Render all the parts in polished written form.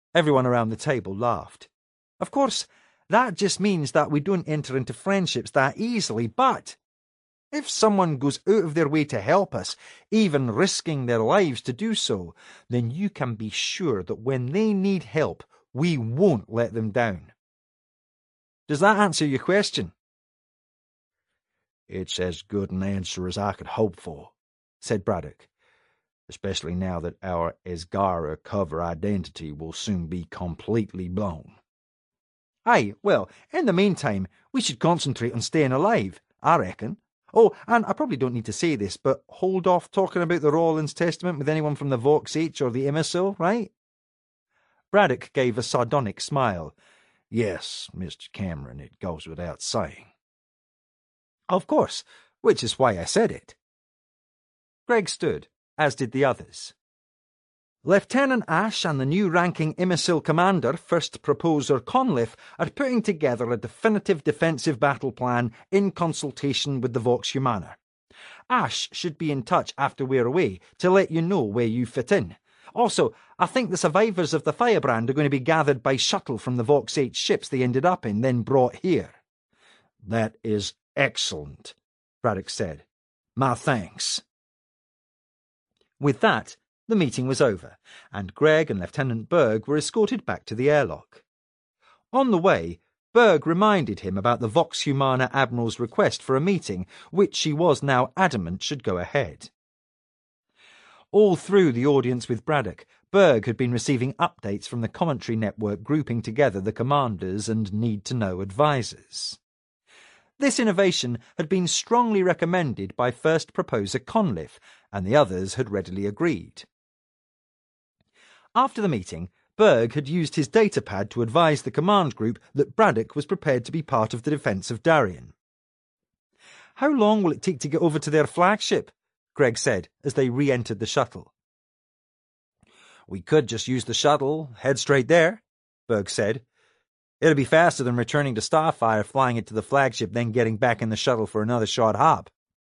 Everyone around the table laughed. Of course, that just means that we don't enter into friendships that easily, but if someone goes out of their way to help us, even risking their lives to do so, then you can be sure that when they need help, we won't let them down. Does that answer your question? It's as good an answer as I could hope for, said Braddock, especially now that our Asgara cover identity will soon be completely blown. Aye, well, in the meantime, we should concentrate on staying alive, I reckon. Oh, and I probably don't need to say this, but hold off talking about the Rawlins Testament with anyone from the Vox H or the Imbecile, right? Braddock gave a sardonic smile. Yes, Mr. Cameron, it goes without saying. Of course, which is why I said it. Greg stood, as did the others. Lieutenant Ash and the new ranking Imbecile commander, First Proposer Conliffe, are putting together a definitive defensive battle plan in consultation with the Vox Humana. Ash should be in touch after we're away to let you know where you fit in. Also, I think the survivors of the Firebrand are going to be gathered by shuttle from the Vox 8 ships they ended up in, then brought here. That is excellent, Braddock said. My thanks. With that, the meeting was over, and Greg and Lieutenant Berg were escorted back to the airlock. On the way, Berg reminded him about the Vox Humana Admiral's request for a meeting, which she was now adamant should go ahead. All through the audience with Braddock, Berg had been receiving updates from the commentary network grouping together the commanders and need-to-know advisers. This innovation had been strongly recommended by First Proposer Conliffe, and the others had readily agreed. After the meeting, Berg had used his datapad to advise the command group that Braddock was prepared to be part of the defence of Darien. "How long will it take to get over to their flagship?" Greg said as they re-entered the shuttle. "We could just use the shuttle, head straight there," Berg said. "It'll be faster than returning to Starfire, flying it to the flagship, then getting back in the shuttle for another short hop."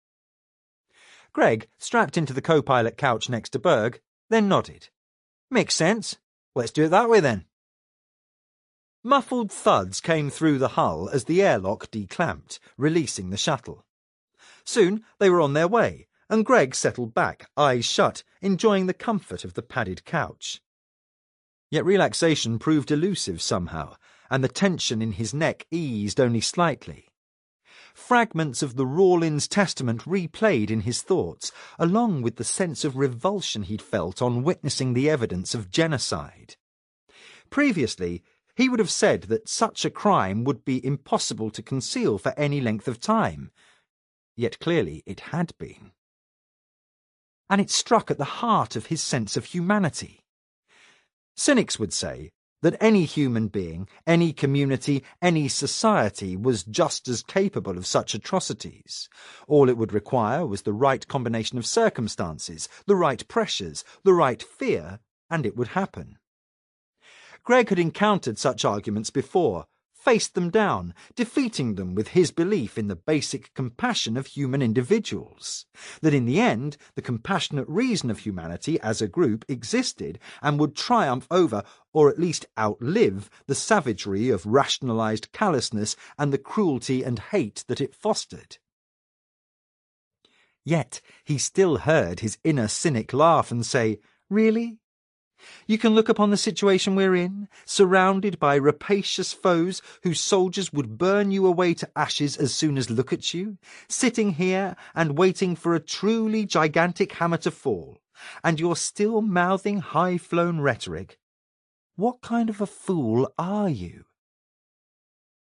Greg strapped into the co-pilot couch next to Berg, then nodded. "Makes sense. Let's do it that way then." Muffled thuds came through the hull as the airlock declamped, releasing the shuttle. Soon they were on their way, and Greg settled back, eyes shut, enjoying the comfort of the padded couch. Yet relaxation proved elusive somehow, and the tension in his neck eased only slightly. Fragments of the Rawlins Testament replayed in his thoughts, along with the sense of revulsion he'd felt on witnessing the evidence of genocide. Previously, he would have said that such a crime would be impossible to conceal for any length of time, yet clearly it had been. And it struck at the heart of his sense of humanity. Cynics would say that any human being, any community, any society was just as capable of such atrocities. All it would require was the right combination of circumstances, the right pressures, the right fear, and it would happen. Greg had encountered such arguments before, faced them down, defeating them with his belief in the basic compassion of human individuals, that in the end the compassionate reason of humanity as a group existed and would triumph over, or at least outlive, the savagery of rationalized callousness and the cruelty and hate that it fostered. Yet he still heard his inner cynic laugh and say, "Really? You can look upon the situation we're in, surrounded by rapacious foes whose soldiers would burn you away to ashes as soon as look at you, sitting here and waiting for a truly gigantic hammer to fall, and you're still mouthing high-flown rhetoric. What kind of a fool are you?"